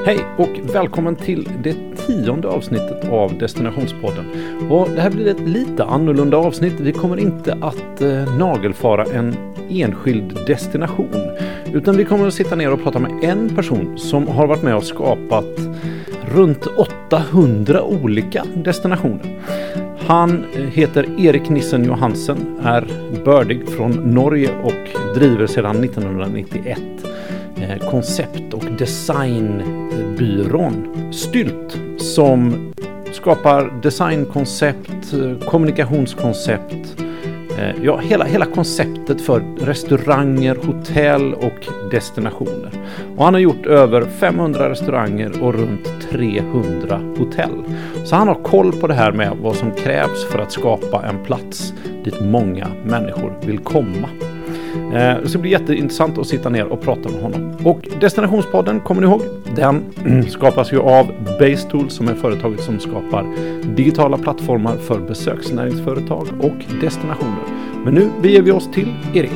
Hej och välkommen till det 10:e avsnittet av Destinationspodden. Och det här blir ett lite annorlunda avsnitt. Vi kommer inte att nagelfara en enskild destination. Utan vi kommer att sitta ner och prata med en person som har varit med och skapat runt 800 olika destinationer. Han heter Erik Nissen Johansen, är bördig från Norge och driver sedan 1991 koncept- och designbyrån Stylt som skapar designkoncept, kommunikationskoncept, hela konceptet för restauranger, hotell och destinationer. Och han har gjort över 500 restauranger och runt 300 hotell. Så han har koll på det här med vad som krävs för att skapa en plats dit många människor vill komma. Det ska bli jätteintressant att sitta ner och prata med honom. Och Destinationspodden, kommer ni ihåg? Den skapas ju av Basetool som är företaget som skapar digitala plattformar för besöksnäringsföretag och destinationer. Men nu beger vi oss till Erik.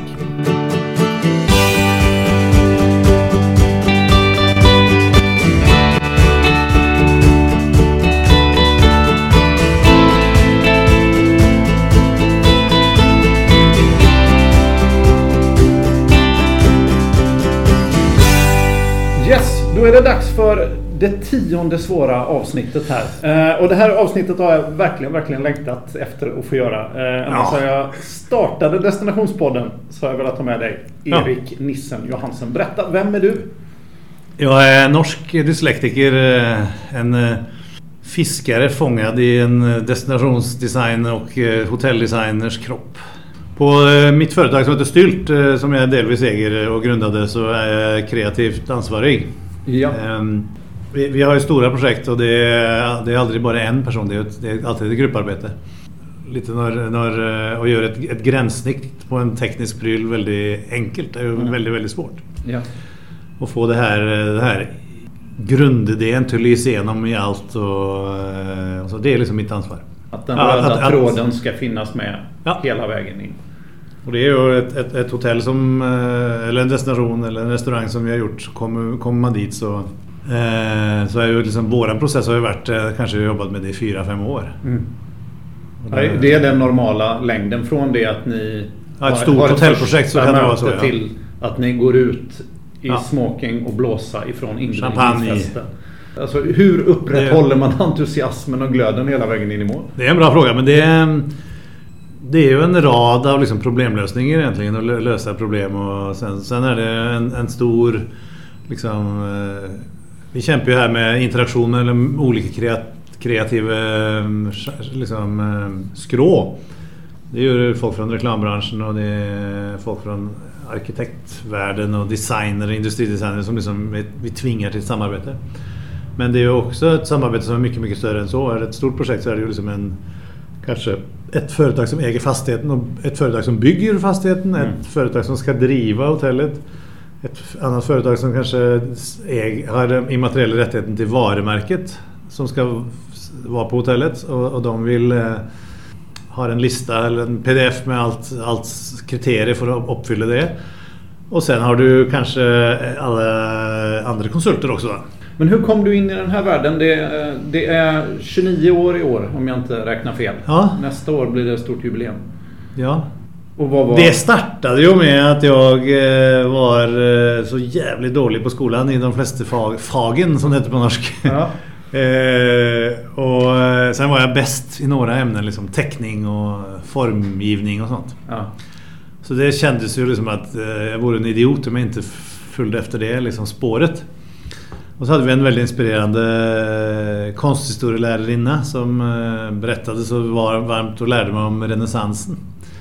Då är det dags för det 10:e svåra avsnittet här. Och det här avsnittet har jag verkligen längtat efter att få göra. Så jag startade Destinationspodden så har jag velat ta med dig, Erik Nissen Johansen. Berätta, vem är du? Jag är norsk dyslektiker, en fiskare fångad i en destinationsdesign och hotelldesigners kropp. På mitt företag som heter Stylt, som jag delvis äger och grundade, så är jag kreativt ansvarig. Ja. Vi har ju stora projekt och det är aldrig bara en person, det är alltid ett grupparbete. Lite när att göra ett gränssnitt på en teknisk pryl väldigt enkelt är ju väldigt svårt. Ja. Och få det här grundidén till att lysa igenom i allt och så det är liksom mitt ansvar. Att den röda tråden ska finnas med hela vägen in. Och det är ju ett hotell som, eller en destination eller en restaurang som vi har gjort. Kommer man dit så är ju liksom våran process har ju varit, kanske jobbat med det i 4-5 år. Mm. Det är den normala längden från det att ni ett stort hotellprojekt så kan det vara så, till att ni går ut i smoking och blåsa ifrån inredningsfesten. Alltså hur upprätthåller man entusiasmen och glöden hela vägen in i mål? Det är en bra fråga, men det är ju en rad av liksom problemlösningar egentligen, att lösa problem, och sen är det en stor liksom, vi kämpar ju här med interaktion eller olika kreativa liksom, skrå. Det är ju folk från reklambranschen och det är folk från arkitektvärlden och designer och industridesigner som liksom vi tvingar till samarbete. Men det är ju också ett samarbete som är mycket större än så. Är det ett stort projekt så är det ju liksom kanske ett företag som äger fastigheten och ett företag som bygger fastigheten, ett företag som ska driva hotellet, ett annat företag som kanske har immateriella rättigheten till varumärket som ska vara på hotellet, och de vill ha en lista eller en pdf med allt kriterier för att uppfylla det. Och sen har du kanske alla andra konsulter också. Men hur kom du in i den här världen? Det är 29 år i år om jag inte räknar fel. Ja. Nästa år blir det ett stort jubileum. Ja. Och vad var... Det startade ju med att jag var så jävligt dålig på skolan i de flesta fagen som det heter på norsk. Ja. Och sen var jag bäst i några ämnen, liksom teckning och formgivning och sånt. Ja. Så det kändes ju liksom att jag vore en idiot om jag inte följde efter det liksom spåret. Och så hade vi en väldigt inspirerande konsthistorielärarinna som berättade så varmt och lärde mig om renässansen.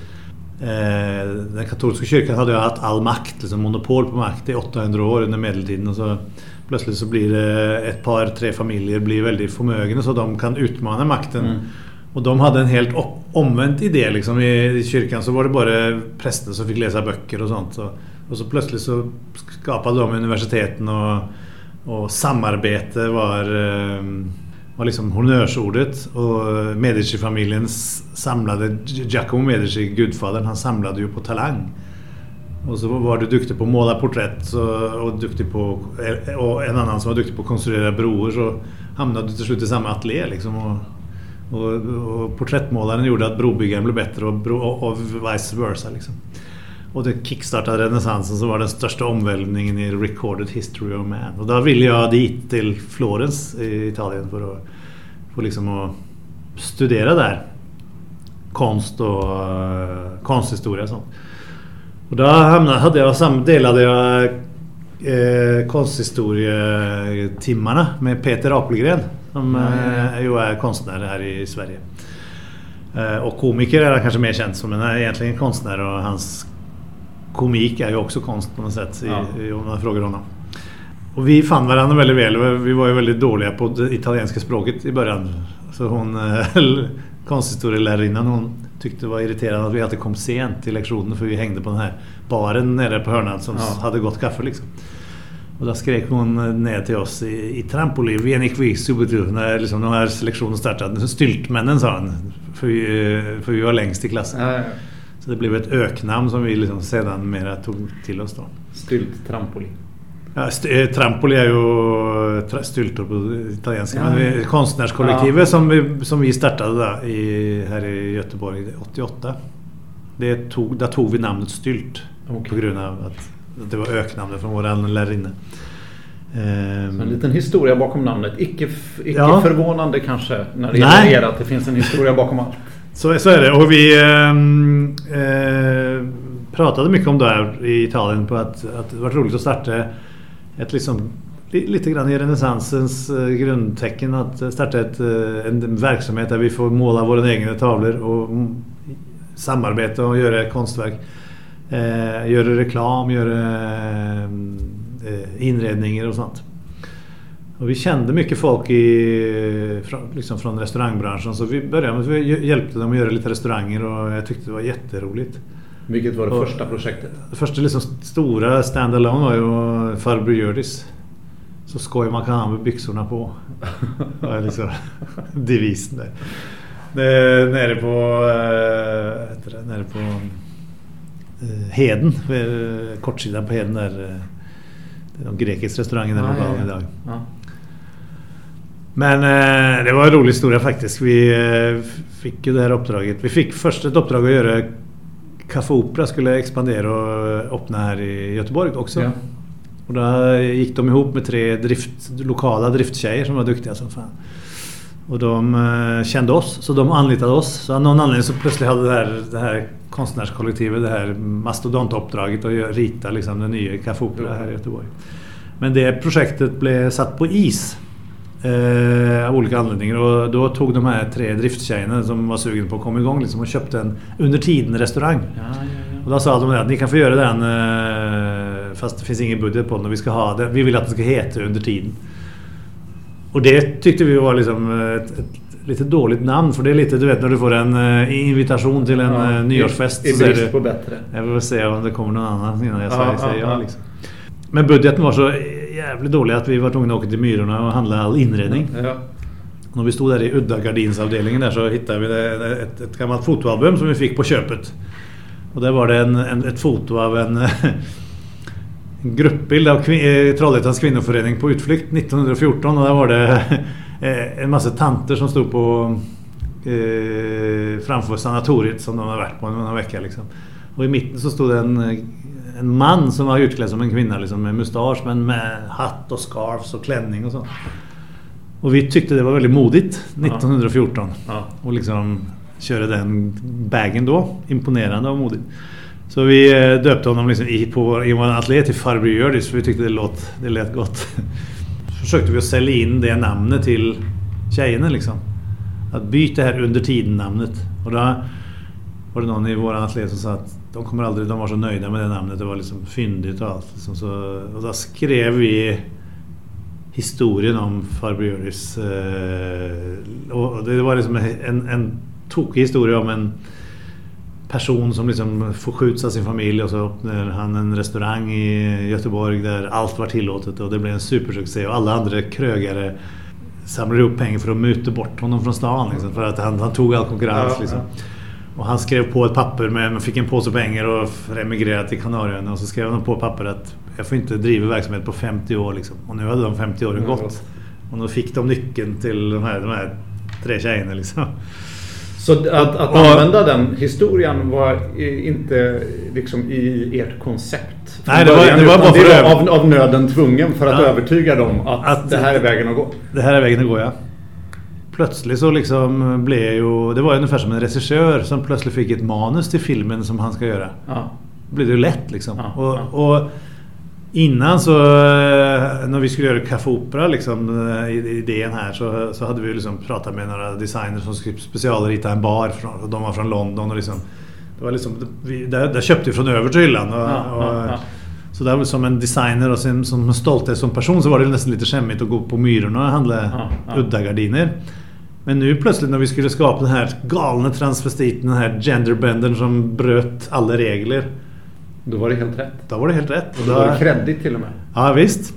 Den katolska kyrkan hade ju haft all makt, liksom monopol på makt i 800 år under medeltiden, och så plötsligt så blir det ett par, 3 familjer blir väldigt förmögna så de kan utmana makten. Och de hade en helt omvänd idé liksom. I kyrkan så var det bara präster som fick läsa böcker och sånt. Och så plötsligt så skapade de universiteten och samarbete var liksom honnörsordet. Och Medici-familjen samlade, Giacomo Medici, gudfadern, han samlade ju på talang. Och så var du duktig på att måla porträtt och en annan som var duktig på att konstruera broar, så hamnade du till slut i samma ateljé liksom, och porträttmålaren gjorde att brobyggaren blev bättre och vice versa liksom. Och det kickstartade renässansen, som var den största omvälvningen i recorded history of man. Och då ville jag dit till Florens i Italien för att få liksom att studera där konst och konsthistoria och sånt. Och då delade jag konsthistorietimmarna med Peter Apelgren, som ju är konstnär här i Sverige. Och komiker är han kanske mer känd som, men han är egentligen konstnär, och hans komik är ju också konst på något sätt om man frågar honom. Och vi fann varandra väldigt väl. Vi var ju väldigt dåliga på det italienska språket i början. Så hon, konsthistorielärarinnan, hon tyckte det var irriterande att vi alltid kom sent till lektionen, för vi hängde på den här baren nere på hörnan som hade gott kaffe liksom. Och då skrek hon ner till oss i Trampoli, vieni qui subito, när liksom de här lektionen startade. Styltmännen, sa han, för vi var längst i klassen. Ja. Så det blev ett öknamn som vi liksom sedan mera tog till oss då. Stylt Trampoli. Ja, Trampoli är ju styltor på italienska. Ja. Men konstnärskollektivet som vi startade där här i Göteborg 88. Där tog vi namnet Stylt. Okay. På grund av att det var öknamnet från vår lärarinna. En liten historia bakom namnet. Icke förvånande kanske när det gäller att det finns en historia bakom allt. Så är det. Och vi pratade mycket om det här i Italien, på att det var roligt att starta ett liksom, lite grann i renässansens grundtecken, att starta en verksamhet där vi får måla våra egna tavlor och samarbeta och göra konstverk, göra reklam, göra inredningar och sånt. Och vi kände mycket folk från restaurangbranschen, så vi hjälpte dem att göra lite restauranger, och jag tyckte det var jätteroligt. Vilket var det första projektet? Det första liksom stora standalone var ju Farbror Hjördis. Så skoj man kan ha med byxorna på. Det var liksom devisen där. Nere på Heden, kortsidan på Heden där. De grekiska restaurangerna där idag. Ja. Men det var en rolig historia faktiskt. Vi fick ju det här uppdraget. Vi fick först ett uppdrag att göra Café Opera skulle expandera och öppna här i Göteborg också. Ja. Och då gick de ihop med 3 lokala drifttjejer som var duktiga som fan. Och de kände oss, så de anlitade oss. Så av någon anledning så plötsligt hade det här konstnärskollektivet, det här mastodontuppdraget att rita liksom den nya Café Opera här i Göteborg. Men det projektet blev satt på is av olika anledningar, och då tog de här 3 drifttjejerna som var sugen på att komma igång liksom, och köpte en under tiden restaurang. Ja. Och då sa de att ni kan få göra den fast det finns ingen budget på den, och vi ska ha det. Vi vill att det ska heta under tiden. Och det tyckte vi var liksom ett lite dåligt namn, för det är lite, du vet, när du får en invitation till en nyårsfest i brist på bättre. Jag vill se om det kommer någon annan innan jag säger ja liksom. Men budgeten var så jävligt dålig att vi var tvungna att åka till Myrorna och handla all inredning. Ja. Och när vi stod där i udda gardinsavdelningen där, så hittade vi ett gammalt fotoalbum som vi fick på köpet. Och där var det ett foto av en gruppbild av Trollhättans kvinnoförening på utflykt 1914, och där var det en massa tanter som stod på framför sanatoriet som de har varit på en vecka liksom. Och i mitten så stod det en man som var utklädd som en kvinna liksom, med mustasch, men med hatt och scarf och klänning och sånt. Och vi tyckte det var väldigt modigt 1914 och liksom köra den bagen då, imponerande och modigt. Så vi döpte honom liksom i vår ateljé till Farbror Hjördis, för vi tyckte det lät gott. Så försökte vi att sälja in det namnet till tjejerna liksom. Att byta här under tiden namnet. Och då var det någon i vår ateljé som sa att de var så nöjda med det namnet. Det var liksom fyndigt och allt. Liksom, och då skrev vi historien om Farbror Hjördis. Och det var liksom en tokig historia om en person som liksom får skjuts av sin familj, och så öppnar han en restaurang i Göteborg där allt var tillåtet, och det blev en supersuccé, och alla andra krögare samlade ihop pengar för att muta bort honom från stan liksom, för att han tog all konkurrens liksom. Och han skrev på ett papper man fick en påse pengar och emigrerade till Kanarieöarna, och så skrev han på papper att jag får inte driva verksamhet på 50 år liksom. Och nu hade de 50 åren gått. Och då fick de nyckeln till de här 3 tjejerna liksom. Så att använda den historien var inte liksom i ert koncept? Nej, det var bara för av nöden tvungen för att övertyga dem att det här är vägen att gå. Det här är vägen att gå, ja. Plötsligt så liksom blev ju... Det var ungefär som en regissör som plötsligt fick ett manus till filmen som han ska göra. Ja. Det blev det lätt liksom. Ja, och innan så... När vi skulle göra Café Opera liksom, idén här, så hade vi liksom pratat med några designers som skulle specialrita en bar. Och de var från London och liksom... Det var liksom... Där köpte vi från över till hyllan. Så där var som en designer och som en stolthet som person, så var det nästan lite skämmigt att gå på Myrorna och handla udda gardiner. Men nu plötsligt när vi skulle skapa den här galna transvestiten, den här genderbendern som bröt alla regler, då var det helt rätt. Då var det helt rätt. Och då var det kreddigt till och med. Ja, visst.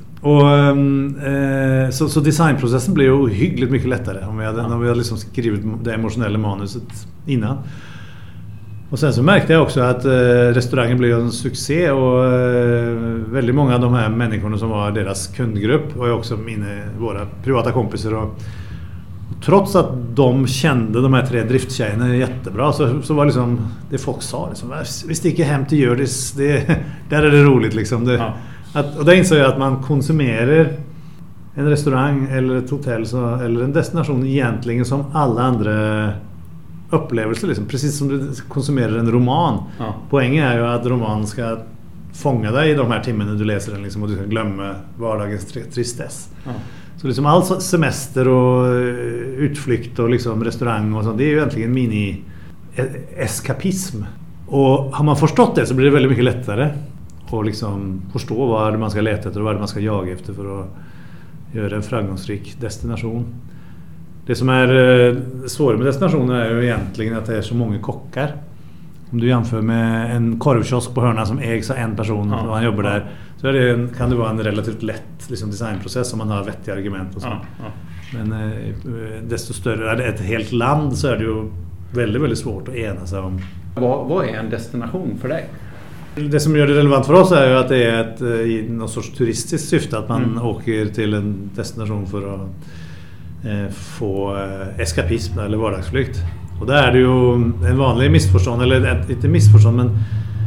Och så designprocessen blev ju ohyggligt mycket lättare om vi hade liksom skrivit det emotionella manuset innan. Och sen så märkte jag också att restaurangen blev en succé, och väldigt många av de här människorna som var deras kundgrupp var ju också våra privata kompisar, och trots att de kände de här 3 drifttjejerna jättebra, så var liksom det folk sa liksom, vi sticker hem till Hjördis, där är det roligt liksom. Och där insåg jag att man konsumerar en restaurang eller ett hotell eller en destination egentligen som alla andra upplevelser liksom, precis som du konsumerar en roman. Poängen är ju att romanen ska fånga dig i de här timmarna du läser den liksom, och du ska glömma vardagens tristess. Så liksom all semester och utflykt och liksom restaurang och sånt, det är ju egentligen mini-eskapism. Och har man förstått det så blir det väldigt mycket lättare att liksom förstå vad man ska leta efter och vad man ska jaga efter för att göra en framgångsrik destination. Det som är svårt med destinationer är ju egentligen att det är så många kockar. Om du jämför med en korvkiosk på hörnan som ägs av en person och han jobbar där, så kan det vara en relativt lätt liksom, designprocess om man har vettiga argument och så. Men desto större är det ett helt land, så är det ju väldigt, väldigt svårt att ena sig om. Vad är en destination för dig? Det som gör det relevant för oss är ju att det är i någon sorts turistiskt syfte, att man åker till en destination för att få eskapism eller vardagsflykt. Och där är det ju en vanlig missförstånd, eller inte missförstånd, men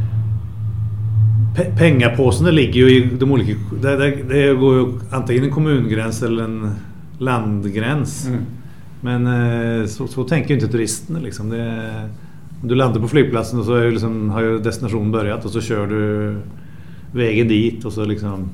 pengapåsen ligger ju i de olika, det går ju antingen en kommungräns eller en landgräns. Men så tänker ju inte turisterna liksom. Du landar på flygplatsen och så är liksom, har ju destinationen börjat, och så kör du vägen dit och så liksom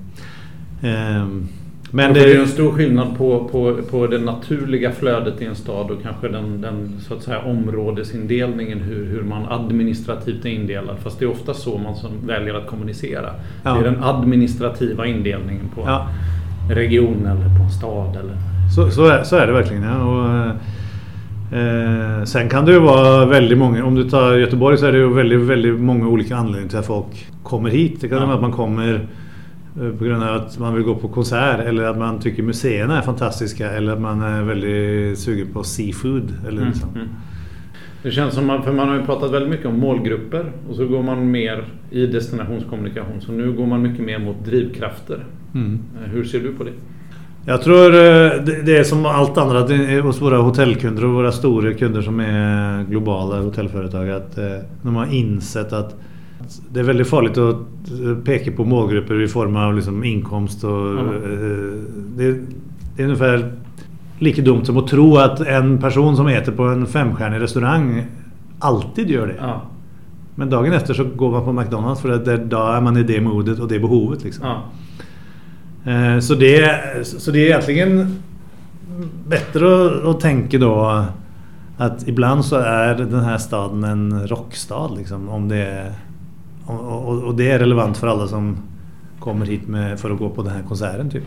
men det är ju en stor skillnad på det naturliga flödet i en stad och kanske den så att säga områdesindelningen, hur man administrativt är indelad. Fast det är ofta så man som väljer att kommunicera. Det är den administrativa indelningen på en region eller på en stad. Eller. Så är det verkligen, ja. Och, sen kan det ju vara väldigt många, om du tar Göteborg så är det ju väldigt, väldigt många olika anledningar till att folk kommer hit. Det kan vara att man kommer på grund av att man vill gå på konsert, eller att man tycker museerna är fantastiska, eller att man är väldigt sugen på seafood eller liksom. Det känns som för man har ju pratat väldigt mycket om målgrupper, och så går man mer i destinationskommunikation, så nu går man mycket mer mot drivkrafter. Hur ser du på det? Jag tror det är som allt annat hos våra hotellkunder och våra stora kunder som är globala hotellföretag, att de har insett att det är väldigt farligt att peka på målgrupper i form av liksom inkomst och det är ungefär lika dumt som att tro att en person som äter på en 5-stjärnig restaurang alltid gör det. Men dagen efter så går man på McDonald's, för att då är man i det modet och det behovet liksom. Så det är egentligen bättre att tänka då att ibland så är den här staden en rockstad liksom, om det är, och det är relevant för alla som kommer hit för att gå på den här konserten typ.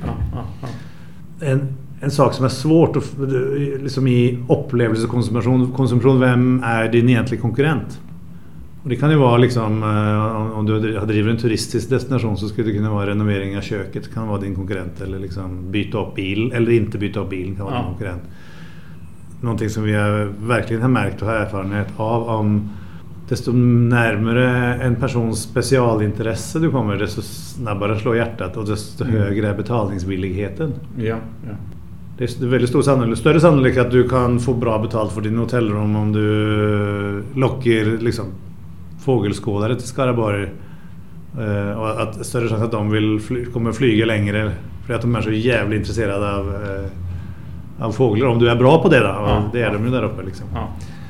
En sak som är svårt att, liksom i upplevelsekonsumtion, vem är din egentliga konkurrent? Och det kan ju vara liksom, om du har driver en turistisk destination, så skulle det kunna vara renovering av köket, kan vara din konkurrent, eller liksom byta upp bil eller inte byta upp bil kan vara din konkurrent. Någonting som vi verkligen har märkt och har erfarenhet av, desto närmare en persons specialintresse du kommer, desto snabbare slår hjärtat och desto högre är betalningsvilligheten. Ja. Det är väldigt större sannolikhet att du kan få bra betalt för din hotellrum om du lockar liksom fågelskådare till Skaraborg, och att större chans att de kommer flyga längre för att de är så jävligt intresserade av fåglar, om du är bra på det då. Och det är de ju där uppe liksom. Ja.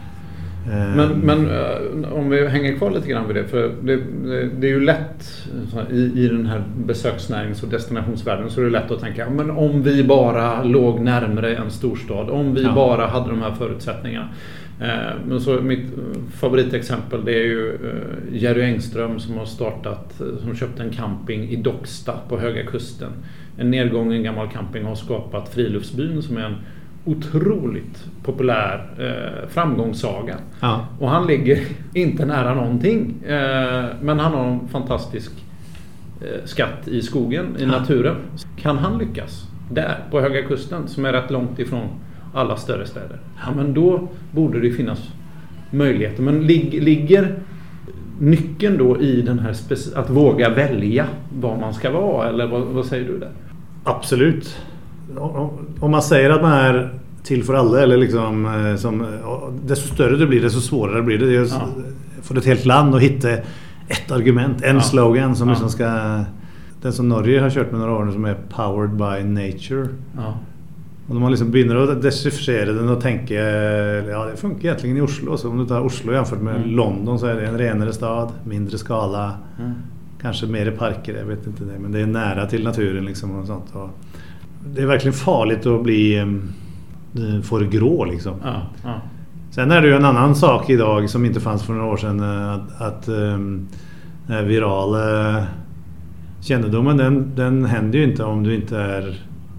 Men om vi hänger kvar lite grann vid det, för det är ju lätt i den här besöksnärings- och destinationsvärlden, så är det lätt att tänka, men om vi bara låg närmare en storstad, om vi bara hade de här förutsättningarna. Men så mitt favoritexempel, det är ju Jerry Engström som som köpte en camping i Docksta på Höga Kusten. En nedgången gammal camping har skapat Friluftsbyn, som är en otroligt populär framgångssaga. Ja. Och han ligger inte nära någonting, men han har en fantastisk skatt i skogen, i naturen. Kan han lyckas där på Höga Kusten, som är rätt långt ifrån alla större städer, men då borde det finnas möjligheter. Men ligger nyckeln då i den här att våga välja vad man ska vara, eller vad säger du där? Absolut. Om man säger att man är till för alla, eller liksom, desto större det blir, desto svårare blir det. Det är för ett helt land att hitta ett argument, en slogan som liksom ska... Den som Norge har kört med några år, som är Powered by Nature. Ja. Och när man liksom börjar att dechiffrera den och tänker, det funkar egentligen i Oslo. Så om du tar Oslo jämfört med London, så är det en renare stad, mindre skala, kanske mer parker, jag vet inte det, men det är nära till naturen liksom och sånt. Och det är verkligen farligt att bli för grå liksom. Ja. Sen är det ju en annan sak idag som inte fanns för några år sedan, att virala kännedomen, den händer ju inte om du inte är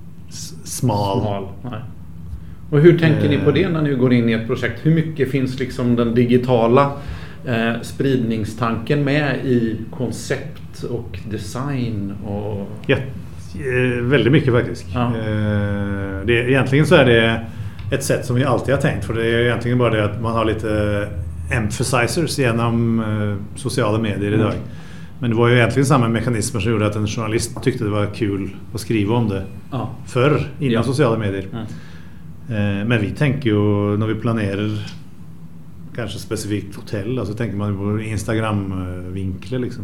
smal. Nej. Och hur tänker ni på det när ni går in i ett projekt? Hur mycket finns liksom den digitala spridningstanken med i koncept och design? Och... Ja, väldigt mycket faktiskt. Ja. Egentligen så är det ett sätt som vi alltid har tänkt, för det är egentligen bara det att man har lite emphasizers genom sociala medier idag. Men det var ju egentligen samma mekanismer som gjorde att en journalist tyckte det var kul att skriva om det förr inom sociala medier. Men vi tänker ju, när vi planerar kanske specifikt hotell, alltså tänker man på Instagram-vinklar liksom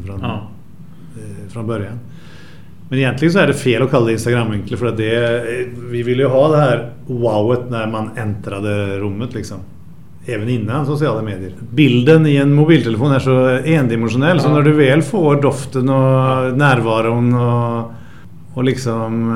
från början. Men egentligen så är det fel att kalla det Instagram-vinklar, för att vi vill ju ha det här wowet när man äntrade rummet liksom. Även innan sociala medier. Bilden i en mobiltelefon är så endimensionell, så när du väl får doften och närvaron och liksom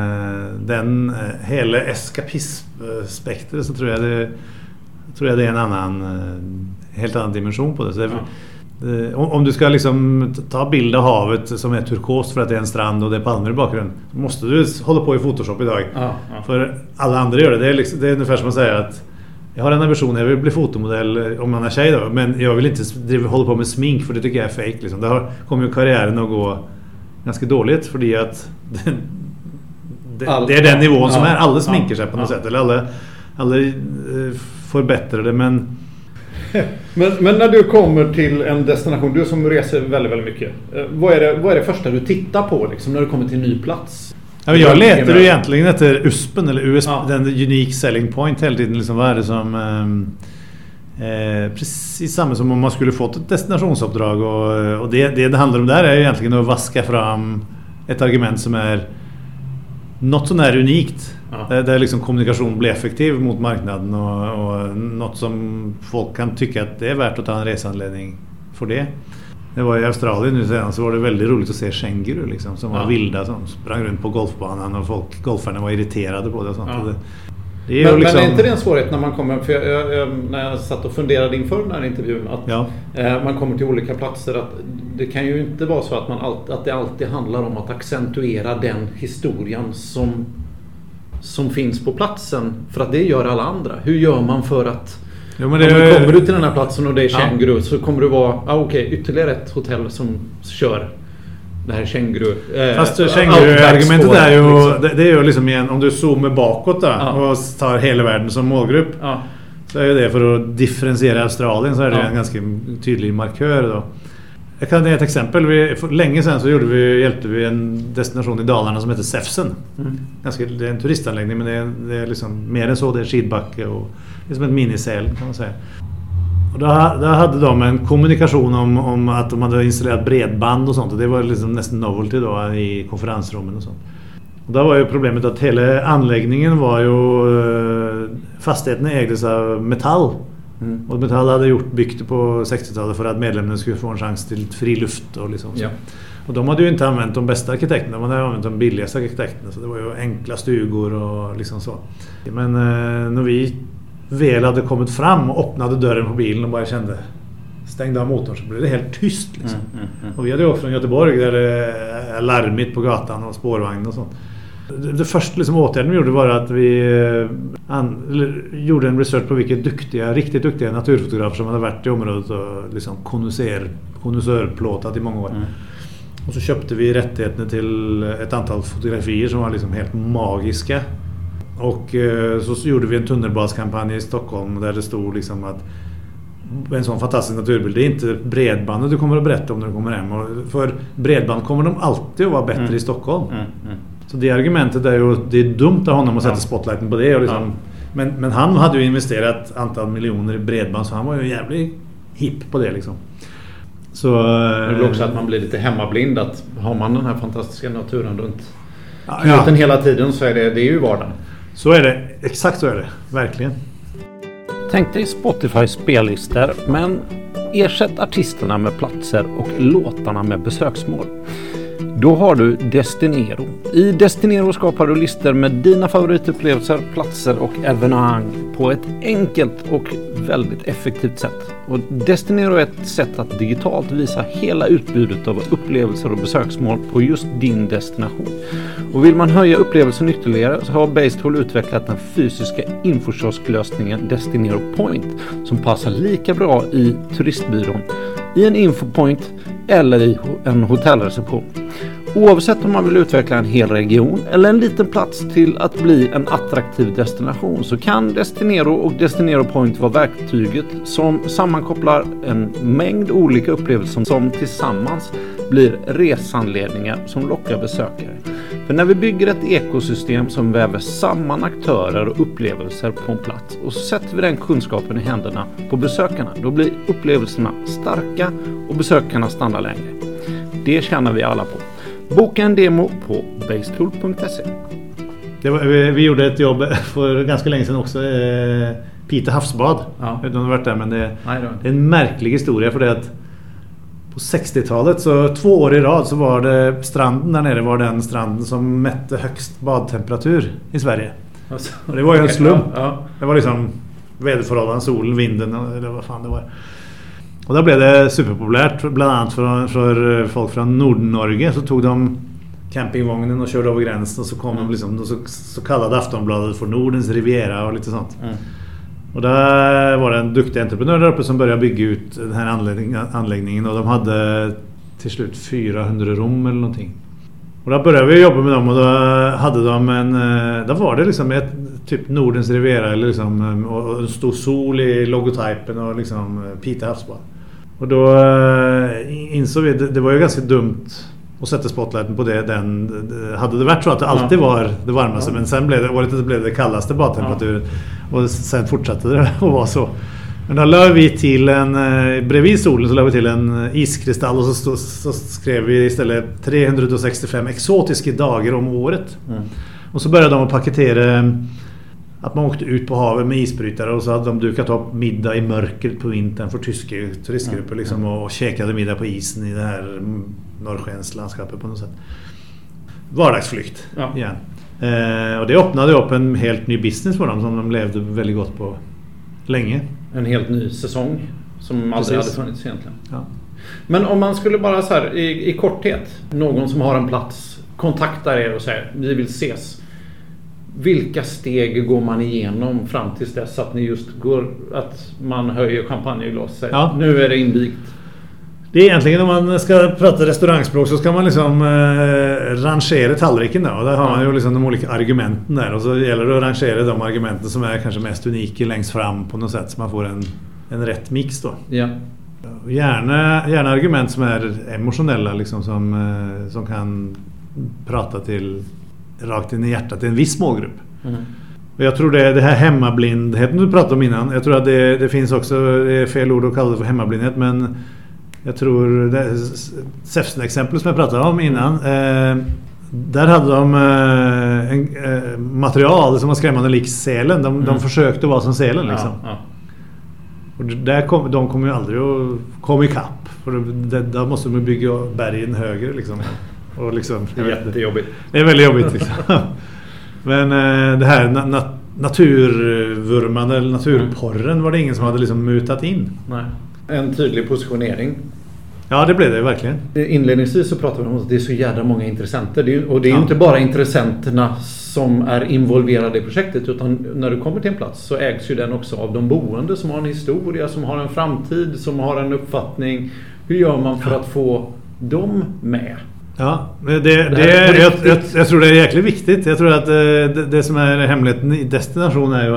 den hela eskapismspektret, så tror jag det är en helt annan dimension på det. Så om du ska liksom ta bild av havet som är turkost för att det är en strand och det är palmer i bakgrunden, måste du hålla på i Photoshop idag. För alla andra gör det. Det är ungefär som att säga att jag har en ambition, jag vill bli fotomodell om man är tjej då, men jag vill inte hålla på med smink, för det tycker jag är fake liksom. Där kommer ju karriären att gå ganska dåligt, för att det är den nivån som är. Alla sminkar sig på något sätt, eller alla förbättrar det, men när du kommer till en destination, du som reser väldigt, väldigt mycket, vad är det första du tittar på liksom, när du kommer till en ny plats? Ja, jag letar ju egentligen efter USPen eller USP, den unique selling point hela tiden liksom. Vad är det som precis samma som om man skulle fått ett destinationsuppdrag, och det handlar om där är egentligen att vaska fram ett argument som är något sån här unikt, där liksom kommunikation blir effektiv mot marknaden, och något som folk kan tycka att det är värt att ta en resanledning för det. Det var i Australien nu sedan, så var det väldigt roligt att se känguru liksom, som var vilda, som sprang runt på golfbanan, och golfarna var irriterade på det och sånt. Det är men är inte det en svårighet när man kommer, för när jag satt och funderade inför den här intervjun, att man kommer till olika platser, att det kan ju inte vara så att det alltid handlar om att accentuera den historien som finns på platsen, för att det gör alla andra. Hur gör man för att kommer du till den här platsen och det är känguru, så kommer det vara ytterligare ett hotell som kör det här känguru. Fast känguru-argumentet är ju, det är ju liksom igen, om du zoomar bakåt och tar hela världen som målgrupp, Så är det för att differentiera Australien, så är det en ganska tydlig markör då. Jag kan ge ett exempel. För länge sedan så hjälpte vi en destination i Dalarna som heter Säfsen. Det är en turistanläggning, men det är liksom mer än så. Det är skidbacke och det är som ett minisäl, kan man säga. Och då hade de en kommunikation om att de hade installerat bredband och sånt. Och det var liksom nästan novelty då i konferensrummen och sånt. Och då var ju problemet att hela anläggningen var ju... Fastigheten ägdes av Metall. Och Metall hade byggt på 60-talet för att medlemmarna skulle få en chans till fri luft och liksom så. Och de hade ju inte använt de bästa arkitekterna, de hade använt de billigaste arkitekterna, så det var ju enkla stugor och liksom så. Men när vi väl hade kommit fram och öppnade dörren på bilen och bara kände stängde av motorn, så blev det helt tyst liksom. Och vi hade ju åkt från Göteborg där det är larmigt på gatan och spårvagn och sånt. Det första liksom åtgärden vi gjorde var att vi gjorde en research på vilka riktigt duktiga naturfotografer som hade varit i området och liksom kondensörplåtat i många år. Och så köpte vi rättigheterna till ett antal fotografier som var liksom helt magiska. Och så gjorde vi en tunnelbadskampanj i Stockholm där det stod liksom att en sån fantastisk naturbild, det är inte bredbandet du kommer att berätta om när du kommer hem. Och för bredband kommer de alltid att vara bättre i Stockholm. Så det argumentet är ju, det är dumt av honom att sätta spotlighten på det. Och liksom, men han hade ju investerat antal miljoner i bredband, så han var ju jävligt hipp på det liksom. Så, det är också att man blir lite hemmablind, att har man den här fantastiska naturen runt knuten hela tiden, så är det är ju vardagen. Så är det, exakt så är det, verkligen. Tänk dig Spotify spellistor, men ersätt artisterna med platser och låtarna med besöksmål. Då har du Destinero. I Destinero skapar du listor med dina favoritupplevelser, platser och evenemang på ett enkelt och väldigt effektivt sätt. Och Destinero är ett sätt att digitalt visa hela utbudet av upplevelser och besöksmål på just din destination. Och vill man höja upplevelsen ytterligare, så har Basetool utvecklat den fysiska infokiosk-lösningen Destinero Point, som passar lika bra i turistbyrån, i en infopoint eller i en hotellreception. Oavsett om man vill utveckla en hel region eller en liten plats till att bli en attraktiv destination, så kan Destinero och Destinero Point vara verktyget som sammankopplar en mängd olika upplevelser som tillsammans blir resanledningar som lockar besökare. För när vi bygger ett ekosystem som väver samman aktörer och upplevelser på en plats, och så sätter vi den kunskapen i händerna på besökarna, då blir upplevelserna starka och besökarna stannar längre. Det tjänar vi alla på. Boka en demo på basetool.se. Vi gjorde ett jobb för ganska länge sedan också. Piteå havsbad. Jag vet inte om du har varit där, men det är en märklig historia, för det att på 60-talet, så 2 år i rad, så var det stranden där nere var den stranden som mätte högst badtemperatur i Sverige. Och det var ju en slump. Det var liksom väderförhållanden, solen, vinden eller vad fan det var. Och då blev det superpopulärt, bland annat för folk från Nordnorge. Så tog de campingvagnen och körde över gränsen, och så kom de liksom, så kallade Aftonbladet för Nordens Riviera och lite sånt. Och där var det en duktig entreprenör där uppe som började bygga ut den här anläggningen, och de hade till slut 400 rum eller någonting. Och då började vi jobba med dem, och då hade de då var det liksom ett typ Nordens Riviera eller liksom, och en stor sol i logotypen och liksom Piteå havsbad. Och då insåg vi det var ju ganska dumt att sätta spotlighten på det. Hade det varit så att det alltid var det varmaste, men sen blev det kallaste badtemperaturen, och sen fortsatte det att vara så. Men då la vi till bredvid solen så la vi till en iskristall, och så skrev vi istället 365 exotiska dagar om året. Och så började de att paketera att man åkte ut på havet med isbrytare, och så hade de dukat upp middag i mörkret på vintern för tyska turistgrupper liksom, och käkade middag på isen i det här norrskenslandskapet på något sätt. Vardagsflykt igen. Och det öppnade upp en helt ny business för dem som de levde väldigt gott på länge. En helt ny säsong som aldrig hade funnits egentligen. Men om man skulle bara så här i korthet, någon som har en plats kontaktar er och säger vi vill ses. Vilka steg går man igenom fram tills dess att ni just går, att man höjer champagneglas? Nu är det invigt. Det är egentligen, om man ska prata restaurangspråk, så ska man liksom rangera tallriken då. Och där har man ju liksom de olika argumenten där. Och så gäller det att rangera de argumenten som är kanske mest unika längst fram på något sätt, så man får en rätt mix då. Ja. Gärna argument som är emotionella liksom, som kan prata till rakt in i hjärtat till en viss målgrupp. Och jag tror det här hemmablindheten du pratade om innan, jag tror att det finns också, det är fel ord att kalla det för hemmablindhet, men jag tror Säfsten-exemplet som jag pratade om innan, där hade de material som var skrämmande lik sälen. De försökte vara som sälen liksom. Ja. Och de kommer ju aldrig att komma ikapp. För där måste de bygga bergen högre liksom. Och liksom, det är jättejobbigt. Det är väldigt jobbigt liksom. Men det här naturvurman eller naturporren var det ingen som hade liksom mutat in. Nej. En tydlig positionering. Ja, det blev det verkligen. Inledningsvis så pratade vi om att det är så jävla många intressenter. Och det är ju inte bara intressenterna som är involverade i projektet, utan när du kommer till en plats så ägs ju den också av de boende som har en historia, som har en framtid, som har en uppfattning. Hur gör man för att få dem med? Ja, jag tror det är jäkligt viktigt. Jag tror att det som är hemligheten i destination är ju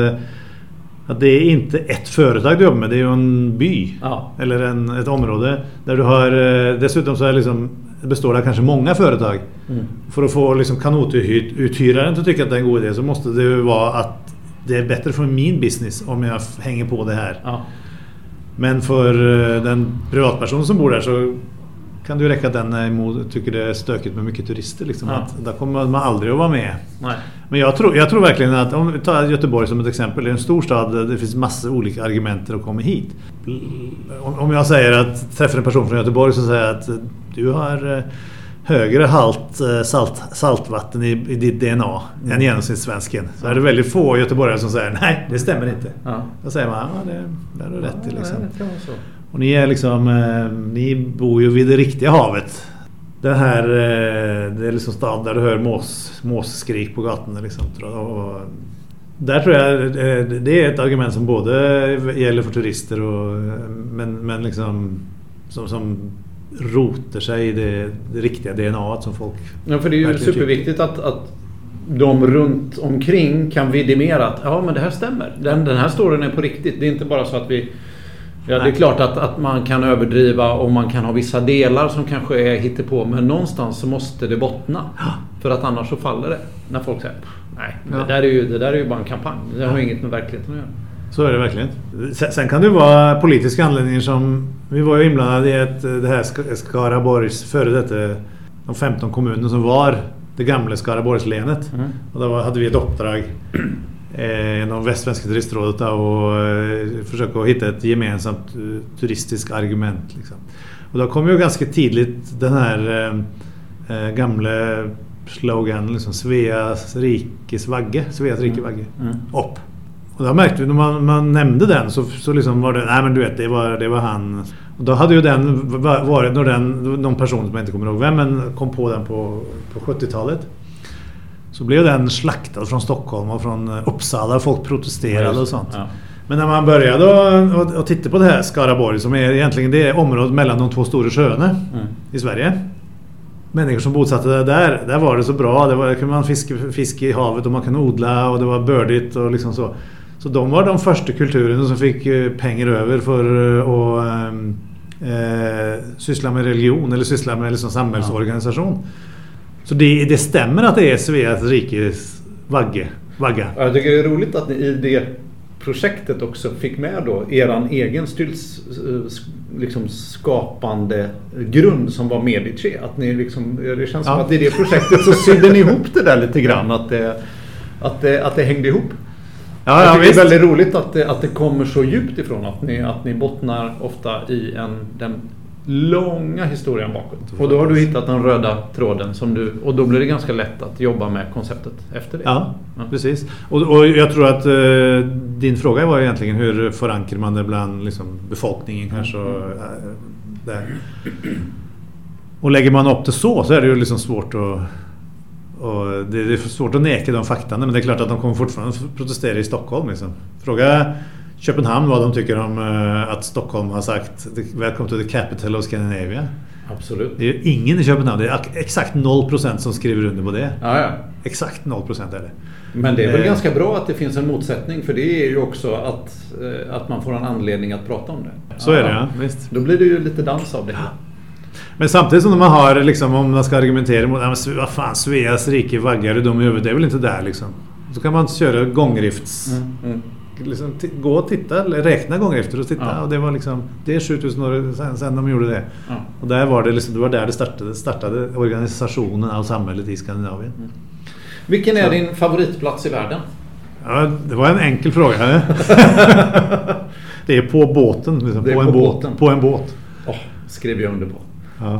att det är inte ett företag du jobbar med, det är ju en by eller ett område där du har, dessutom så är liksom, består det kanske många företag. För att få liksom kanotuthyraren att tycka att det är en god idé, så måste det ju vara att det är bättre för min business om jag hänger på det här. Men för den privatperson som bor där så kan det ju räcka att den tycker det är stökigt med mycket turister liksom, att där kommer man aldrig att vara med. Nej. Men jag tror verkligen att, om vi tar Göteborg som ett exempel, det är en stor stad där det finns massor olika argument att komma hit. Om jag säger att träffar en person från Göteborg så säger jag att du har högre halt saltvatten i ditt DNA än genomsnittssvensken, så är det väldigt få göteborgare som säger nej, det stämmer inte. Då säger man, det har du rätt i liksom. Och ni är liksom, ni bor ju vid det riktiga havet. Det här, det är liksom stad där du hör måsskrik på gatan liksom. Och där tror jag det är ett argument som både gäller för turister och men liksom som roter sig i det riktiga DNA som folk. Ja, för det är ju superviktigt att de runt omkring kan vidimera att men det här stämmer. Den här storyn är på riktigt. Det är inte bara så att vi... Ja, det är klart att man kan överdriva och man kan ha vissa delar som kanske är hittepå, men någonstans så måste det bottna. För att annars så faller det. När folk säger, nej, det där är ju bara en kampanj. Det har ju inget med verkligheten att göra. Så är det verkligen. Sen kan det vara politiska anledningar som... Vi var ju inblandade i det här Skaraborgs, före detta, de 15 kommuner som var det gamla Skaraborgslänet. Och då hade vi ett uppdrag inom Västsvenska turistrådet och försöka hitta ett gemensamt turistiskt argument liksom. Och då kom ju ganska tidigt den här gamla slogan liksom, Sveas rikes vagge upp. Och då märkte vi när man nämnde den så liksom var det, nej men du vet, det var han. Och då hade ju den varit någon person som jag inte kommer ihåg vem, men kom på den på 70-talet. Så blev den slaktad från Stockholm och från Uppsala. Folk protesterade och sånt. Ja. Men när man började att titta på det här Skaraborg, som är egentligen det området mellan de två stora sjöarna i Sverige. Människor som bosatte där var det så bra. Där kunde man fiska i havet och man kan odla och det var bördigt och liksom så. Så de var de första kulturen som fick pengar över för att syssla med religion eller syssla med liksom samhällsorganisation. Så det stämmer att det är Sveas rikes vagga. Jag tycker det är roligt att ni i det projektet också fick med då eran egen liksom skapande grund som var Medici. Att ni liksom, det känns som att i det projektet så sydde ni ihop det där lite grann. Att det hängde ihop. Jag tycker det är väldigt roligt att det kommer så djupt ifrån. Att ni bottnar ofta i den långa historien bakåt. Och då har du hittat den röda tråden och då blir det ganska lätt att jobba med konceptet efter det. Ja. Precis. Och jag tror att din fråga var egentligen hur förankrar man det bland liksom, befolkningen kanske där. Och lägger man upp det så är det ju liksom svårt att det är svårt att neka de fakta, men det är klart att de kommer fortfarande protestera i Stockholm liksom. Fråga Köpenhamn, vad de tycker om att Stockholm har sagt Welcome to the capital of Scandinavia. Absolut. Det är ingen i Köpenhamn, det är exakt 0% som skriver under på det. Ja. Exakt 0% är det. Men det är väl ganska bra att det finns en motsättning, för det är ju också att man får en anledning att prata om det. Så är det, ja. Visst. Då blir det ju lite dans av det. Men samtidigt som man har liksom, om man ska argumentera mot vad fan, Sveas rike vaggar är de i huvudet, det är väl inte där liksom. Så kan man köra gångrifts liksom, gå och titta eller räkna gångrifter och titta, och det var liksom, det är 7000 år sen de gjorde det. Och där var det liksom, det var där det startade organisationen av samhället i Skandinavien. Vilken är din favoritplats i världen? Ja, det var en enkel fråga. Det är på båten, liksom, på en båt. Skrev jag under på. Ja.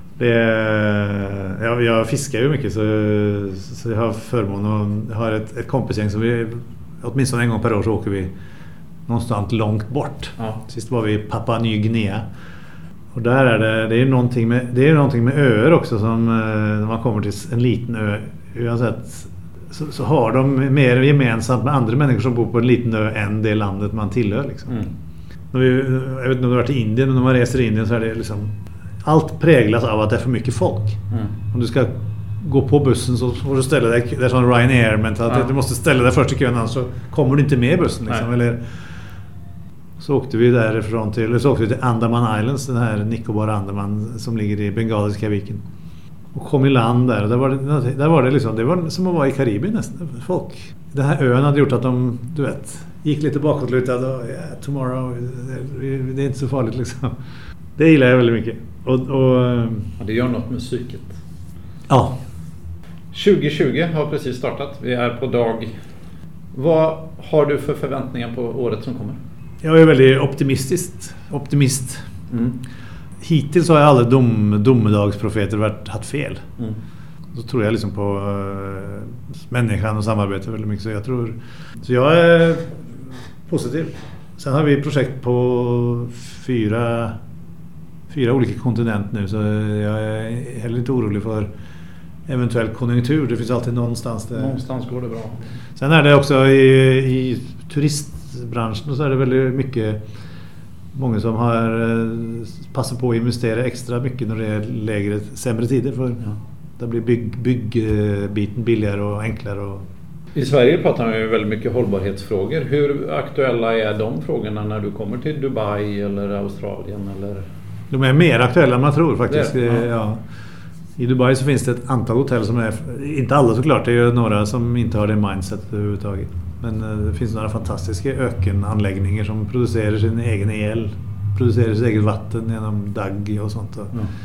Jag fiskar ju mycket, så jag har förmån att ha ett kompisgäng som vi åtminstone en gång per år så åker vi någonstans långt bort. Sist var vi i Papua Nya Guinea. Och där är det är någonting med öar också, som när man kommer till en liten ö, så har de mer gemensamt med andra människor som bor på en liten ö än det landet man tillhör liksom. Jag vet inte om du har varit i Indien, men när man reser i Indien så är det liksom, allt präglas av att det är för mycket folk. Om du ska gå på bussen så får du ställa dig, det är sån Ryanair-mentalitet, du måste ställa dig först i kön, annars så kommer du inte med i bussen liksom. Eller så åkte vi därifrån till Andaman Islands, den här Nicobar Andaman som ligger i Bengaliska viken, och kom i land där, och där var det liksom, det var som att vara i Karibien nästan. Folk, den här ön hade gjort att de, du vet, gick lite bakåtlutade och tomorrow, det är inte så farligt liksom. Det gillar jag väldigt mycket. Det gör något med psyket. Ja. 2020 har precis startat. Vi är på dag. Vad har du för förväntningar på året som kommer? Jag är väldigt optimist. Hittills har jag aldrig domedagsprofeter haft fel. Så tror jag liksom på människan och samarbete väldigt mycket. Så jag är positiv. Sen har vi projekt på fyra olika kontinenter nu, så jag är heller inte orolig för eventuell konjunktur. Det finns alltid någonstans där. Någonstans går det bra. Sen är det också i turistbranschen, så är det väldigt mycket, många som har passat på att investera extra mycket när det är sämre tider, för det blir byggbiten billigare och enklare. I Sverige pratar man ju väldigt mycket hållbarhetsfrågor. Hur aktuella är de frågorna när du kommer till Dubai eller Australien? Eller? De är mer aktuella än man tror faktiskt. Ja. I Dubai så finns det ett antal hotell som är, inte alla såklart, det är ju några som inte har det mindset överhuvudtaget. Men det finns några fantastiska ökenanläggningar som producerar sin egen el, producerar sitt eget vatten genom dagg och sånt.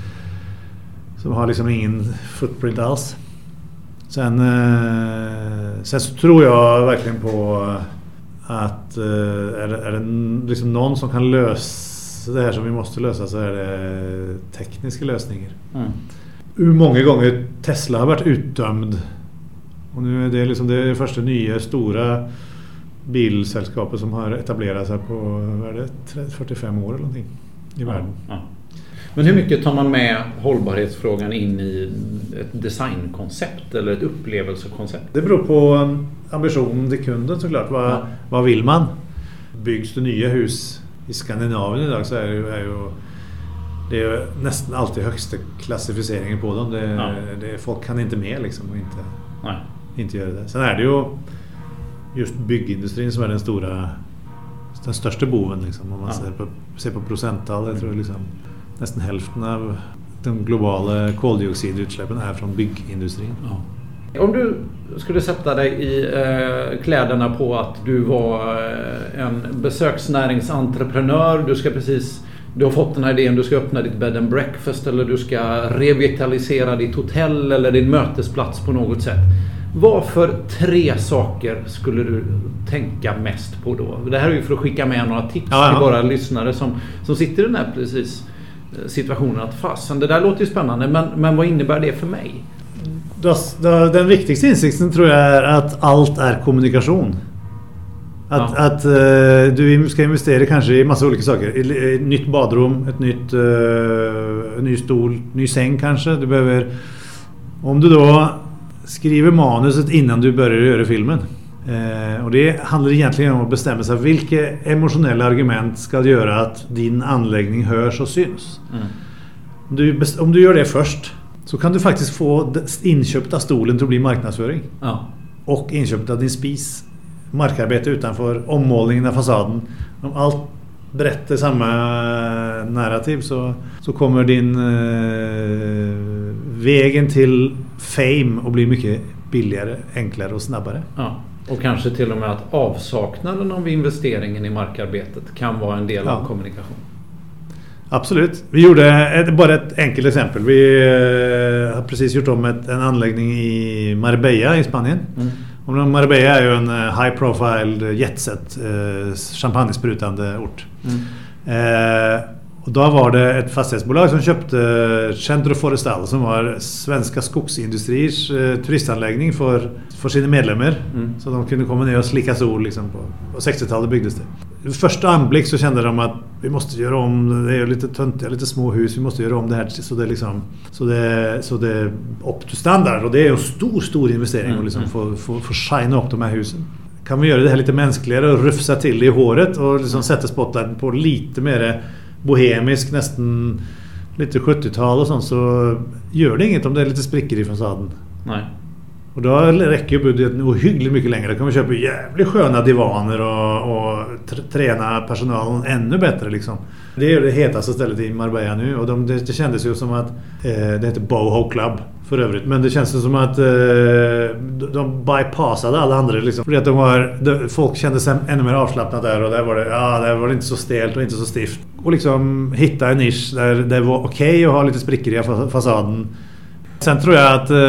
Som har liksom ingen footprint alls. Sen så tror jag verkligen på att är det liksom någon som kan lösa det här som vi måste lösa, så är det tekniska lösningar. Hur många gånger Tesla har varit utdömd, och nu är det liksom det första nya stora bilsällskapet som har etablerat sig på 45 år eller någonting i världen. Men hur mycket tar man med hållbarhetsfrågan in i ett designkoncept eller ett upplevelsekoncept? Det beror på ambitionen till kunden såklart. Vad vill man? Byggs det nya hus i Skandinavien idag, så det är nästan alltid högsta klassificeringen på dem. Folk kan inte med liksom, och inte göra det. Sen är det ju just byggindustrin som är den största boven liksom, om man ser på procenttal. Jag tror liksom nästan hälften av de globala koldioxidutsläppen är från byggindustrin. Om du skulle sätta dig i kläderna på att du var en besöksnäringsentreprenör, du har fått den här idén, du ska öppna ditt bed and breakfast, eller du ska revitalisera ditt hotell eller din mötesplats på något sätt. Vad för 3 saker skulle du tänka mest på då? Det här är ju för att skicka med några tips till våra lyssnare som sitter i den här situationen att fasen, det där låter ju spännande, men vad innebär det för mig? Den viktigaste insikten tror jag är att allt är kommunikation. Att du ska investera kanske i massa olika saker. Ett nytt badrum, en ny stol, ny säng kanske. Du behöver, om du då skriver manuset innan du börjar göra filmen, Och det handlar egentligen om att bestämma sig vilka emotionella argument ska göra att din anläggning hörs och syns. Om du gör det först så kan du faktiskt få inköpta stolen till att bli marknadsföring. Och inköpta din spis, markarbete utanför, ommålningen av fasaden. Om allt berättar samma narrativ så kommer din vägen till fame att bli mycket billigare, enklare och snabbare. Och kanske till och med att avsaknaden av investeringen i markarbetet kan vara en del av kommunikation. Absolut. Vi gjorde bara ett enkelt exempel. Vi har precis gjort om en anläggning i Marbella i Spanien. Marbella är ju en high profile jetset champagnesprutande ort. Och då var det ett fastighetsbolag som köpte Centro Forestal som var svenska skogsindustriers turistanläggning för sina medlemmar. Så de kunde komma ner och slicka sol liksom på 60-talet byggdes det. I första anblick så kände de att vi måste göra om, det är lite töntiga, lite små hus, vi måste göra om det här så det liksom så det är upp till standard, och det är en stor investering att liksom få shina upp de här husen. Kan vi göra det här lite mänskligare och rufsa till det i håret och liksom sätta spotlighten på lite mer bohemisk, nästan lite 70-tal och sånt, så gör det inget om det är lite sprickor i fasaden. Nej. Och då räcker ju budgeten ohyggligt mycket längre. Då kan man köpa jävligt sköna divaner och träna personalen ännu bättre liksom. Det är det hetaste stället i Marbella nu, och det kändes ju som att det heter Boho Club för övrigt, men det känns som att de bypassade alla andra liksom, för att folk kände sig ännu mer avslappnat där, och där var det inte så stelt och inte så stift, och liksom hitta en nisch där det var okej att ha lite sprickor i fasaden. Sen tror jag att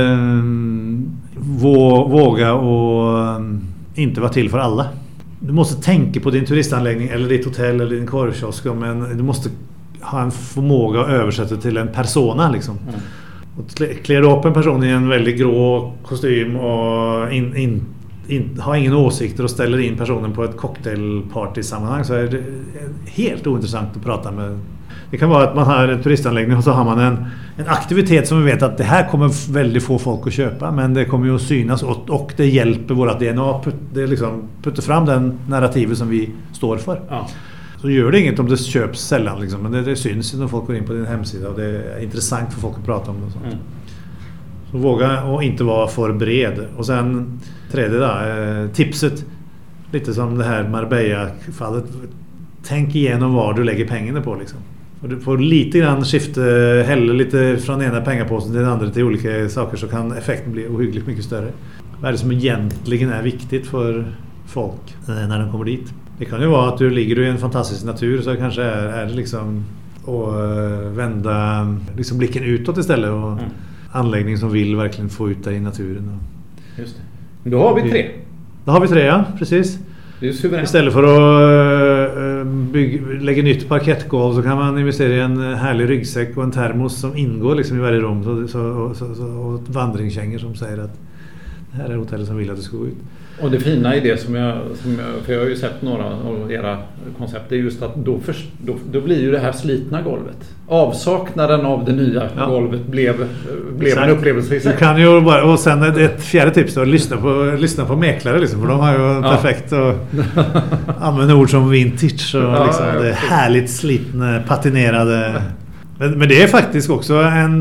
våga och inte vara till för alla. Du måste tänka på din turistanläggning eller ditt hotell eller din korvkiosk, men du måste ha en förmåga att översätta till en persona liksom. Och klär upp en person i en väldigt grå kostym och har ingen åsikter och ställer in personen på ett cocktailparty-sammanhang, så är det helt ointressant att prata med. Det kan vara att man har en turistanläggning och så har man en aktivitet som vi vet att det här kommer väldigt få folk att köpa, men det kommer ju att synas och det hjälper vårat DNA. Det liksom puttar fram den narrativet som vi står för. Så gör det inget om det köps sällan liksom, men det syns när folk går in på din hemsida och det är intressant för folk att prata om det och sånt. Så våga och inte vara för bred. Och sen tredje då, tipset, lite som det här Marbella-fallet, tänk igenom vad du lägger pengarna på liksom. Och du får lite grann skifta, hälla lite från ena pengapåsen till den andra till olika saker, så kan effekten bli ohyggligt mycket större. Vad är det som egentligen är viktigt för folk när de kommer dit? Det kan ju vara att du ligger i en fantastisk natur, så kanske är det liksom att vända liksom blicken utåt istället, och anläggning som vill verkligen få ut dig i naturen. Just det. Då har vi 3. Då har vi 3, ja, precis. Istället för att lägga nytt parkettgolv så kan man investera i en härlig ryggsäck och en termos som ingår liksom i varje rum, och vandringskängor som säger att det här är hotellet som vill att du ska gå ut. Och det fina i det som jag för jag har ju sett några av era koncept, är just att då blir ju det här slitna golvet. Avsaknaden av det nya golvet blev en upplevelse i sig. Du kan ju bara, och sen ett fjärde tips då, lyssna på mäklare liksom, för de har ju perfekt och använder ord som vintage och liksom, det är härligt slitna, patinerade. Men det är faktiskt också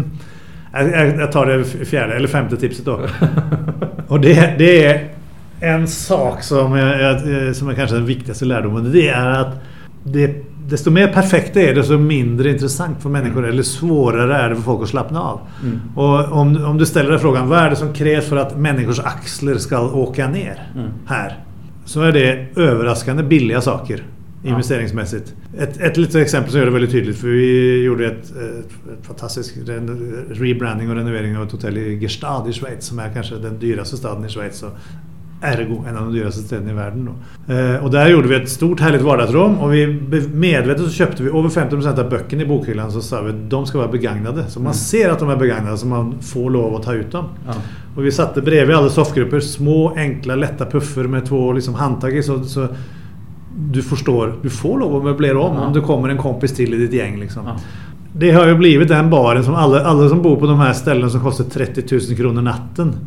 jag tar det fjärde eller femte tipset då. Och det är en sak som är kanske den viktigaste lärdomen. Det är att desto mer perfekt det är, desto mindre intressant för människor, eller svårare är det för folk att slappna av. Och om du ställer dig frågan, vad är det som krävs för att människors axlar ska åka ner här, så är det överraskande billiga saker investeringsmässigt. Ett litet exempel så är det väldigt tydligt, för vi gjorde ett fantastiskt rebranding och renovering av ett hotell i Gstaad i Schweiz, som är kanske den dyraste staden i Schweiz, och ergo en av de dyraste städerna i världen då. Och där gjorde vi ett stort härligt vardagsrum, och vi medvetet så köpte vi över 50% av böckerna i bokhyllan, så sa vi att de ska vara begagnade, så man ser att de är begagnade, så man får lov att ta ut dem. Och vi satte bredvid alla soffgrupper små, enkla, lätta puffer med 2 liksom handtag, så du får lov att möblera om det kommer en kompis till i ditt gäng liksom. Det har ju blivit den baren som alla som bor på de här ställena som kostar 30 000 kronor natten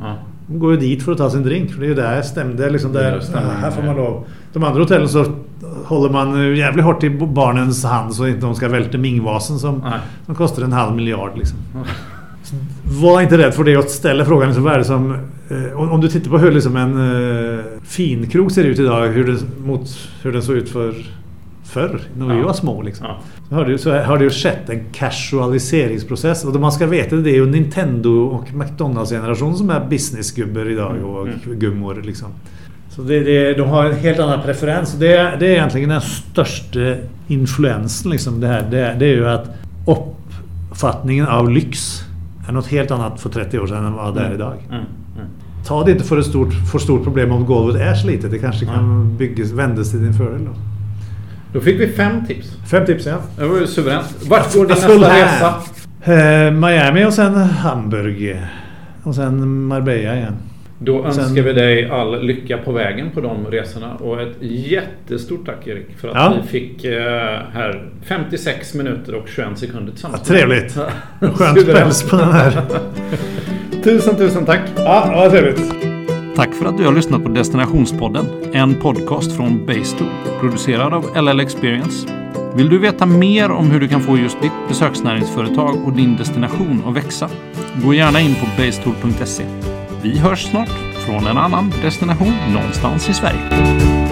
De går ju dit för att ta sin drink. För det är ju där stämde liksom där. Här får man lov. De andra hotellen så håller man jävligt hårt i barnens hand så inte de ska välta mingvasen som kostar 500 miljoner liksom. Var inte rädd för det att ställa frågan liksom, vad är det som om du tittar på hur liksom en finkrog ser ut idag, hur den såg ut förr när vi var små liksom. Så har det ju skett en casualiseringsprocess, och det man ska veta det är ju Nintendo och McDonalds-generation som är businessgubbar idag och gummor liksom. Så de har en helt annan preferens. Det är egentligen den största influensen liksom det här. Det är ju att uppfattningen av lyx är något helt annat för 30 år sedan än vad det är idag. Ta det inte för ett stort problem om golvet är slitet. Det kanske kan vändas till din fördel då. Då fick vi 5 tips. 5 tips, ja. Det var ju suveränt. Vart går din nästa resa? Miami och sen Hamburg. Och sen Marbella igen. Då önskar vi dig all lycka på vägen på de resorna. Och ett jättestort tack, Erik, för att vi fick här 56 minuter och 21 sekunder tillsammans. Ja, trevligt. Skönt päls på den här. Tusen tack. Ja, vad trevligt. Tack för att du har lyssnat på Destinationspodden, en podcast från Basetool, producerad av LL Experience. Vill du veta mer om hur du kan få just ditt besöksnäringsföretag och din destination att växa? Gå gärna in på basetool.se. Vi hörs snart från en annan destination någonstans i Sverige.